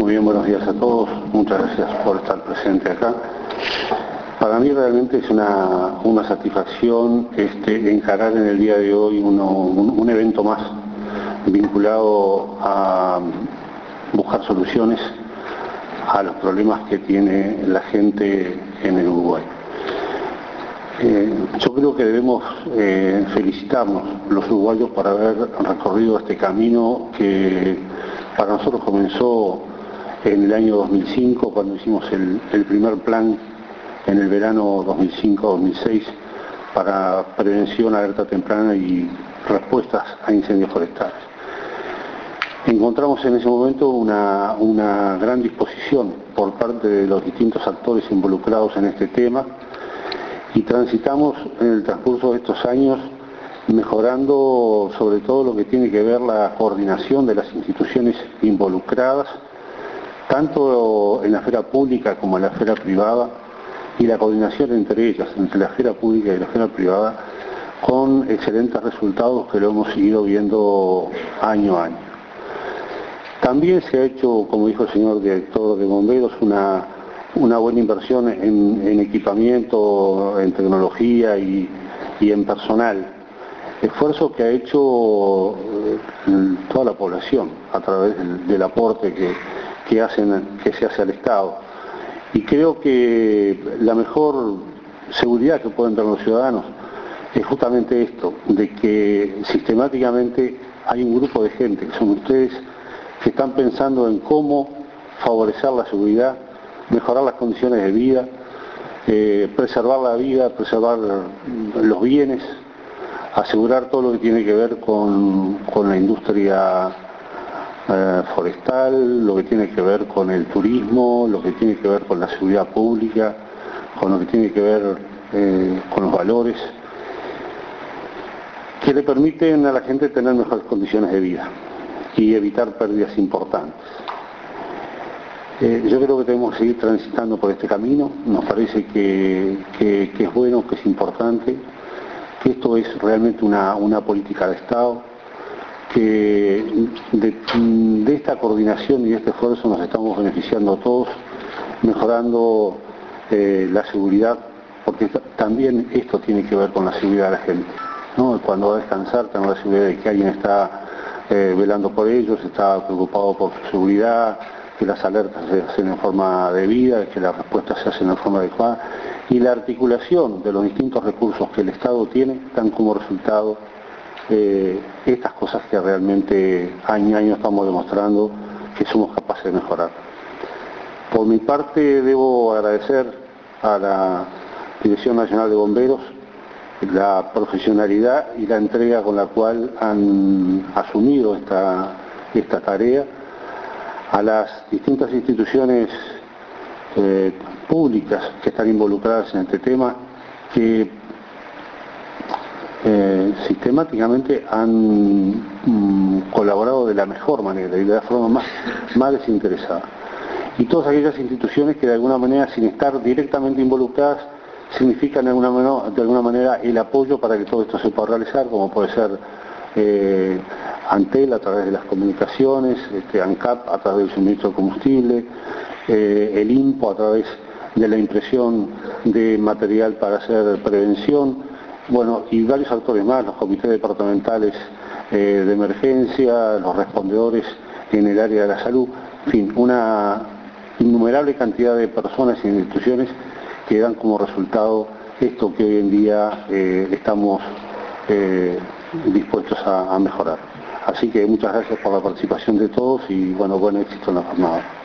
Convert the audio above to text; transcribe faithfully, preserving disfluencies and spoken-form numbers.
Muy bien, buenos días a todos. Muchas gracias por estar presente acá. Para mí realmente es una, una satisfacción este, encarar en el día de hoy uno, un, un evento más vinculado a buscar soluciones a los problemas que tiene la gente en el Uruguay. Eh, yo creo que debemos eh, felicitarnos los uruguayos por haber recorrido este camino que para nosotros comenzó en el año dos mil cinco, cuando hicimos el, el primer plan en el verano dos mil cinco dos mil seis para prevención, alerta temprana y respuestas a incendios forestales. Encontramos en ese momento una, una gran disposición por parte de los distintos actores involucrados en este tema y transitamos en el transcurso de estos años mejorando sobre todo lo que tiene que ver la coordinación de las instituciones involucradas, tanto en la esfera pública como en la esfera privada, y la coordinación entre ellas, entre la esfera pública y la esfera privada, con excelentes resultados que lo hemos seguido viendo año a año. También se ha hecho, como dijo el señor director de Bomberos, una, una buena inversión en, en equipamiento, en tecnología y, y en personal. Esfuerzo que ha hecho toda la población a través del, del aporte que, que, hacen, que se hace al Estado. Y creo que la mejor seguridad que pueden tener los ciudadanos es justamente esto, de que sistemáticamente hay un grupo de gente, que son ustedes, que están pensando en cómo favorecer la seguridad, mejorar las condiciones de vida, eh, preservar la vida, preservar los bienes, asegurar todo lo que tiene que ver con, con la industria eh, forestal, lo que tiene que ver con el turismo, lo que tiene que ver con la seguridad pública, con lo que tiene que ver eh, con los valores, que le permiten a la gente tener mejores condiciones de vida y evitar pérdidas importantes. Eh, yo creo que tenemos que seguir transitando por este camino, nos parece que, que, que es bueno, que es importante, que esto es realmente una, una política de Estado, que de, de esta coordinación y de este esfuerzo nos estamos beneficiando todos, mejorando eh, la seguridad, porque también esto tiene que ver con la seguridad de la gente, ¿no? Cuando va a descansar, tener la seguridad de que alguien está eh, velando por ellos, está preocupado por su seguridad, que las alertas se hacen en forma debida, que las respuestas se hacen en forma adecuada, y la articulación de los distintos recursos que el Estado tiene dan como resultado eh, estas cosas que realmente año a año estamos demostrando que somos capaces de mejorar. Por mi parte debo agradecer a la Dirección Nacional de Bomberos la profesionalidad y la entrega con la cual han asumido esta, esta tarea, a las distintas instituciones eh, públicas que están involucradas en este tema, que eh, sistemáticamente han mm, colaborado de la mejor manera y de la forma más, más desinteresada. Y todas aquellas instituciones que de alguna manera, sin estar directamente involucradas, significan de alguna manera, de alguna manera el apoyo para que todo esto se pueda realizar, como puede ser eh, Antel a través de las comunicaciones, este, ANCAP a través del suministro de combustible, eh, el INPO a través de la impresión de material para hacer prevención, bueno, y varios actores más, los comités departamentales eh, de emergencia, los respondedores en el área de la salud, en fin, una innumerable cantidad de personas e instituciones que dan como resultado esto que hoy en día eh, estamos eh, dispuestos a, a mejorar. Así que muchas gracias por la participación de todos y bueno, buen éxito en la jornada.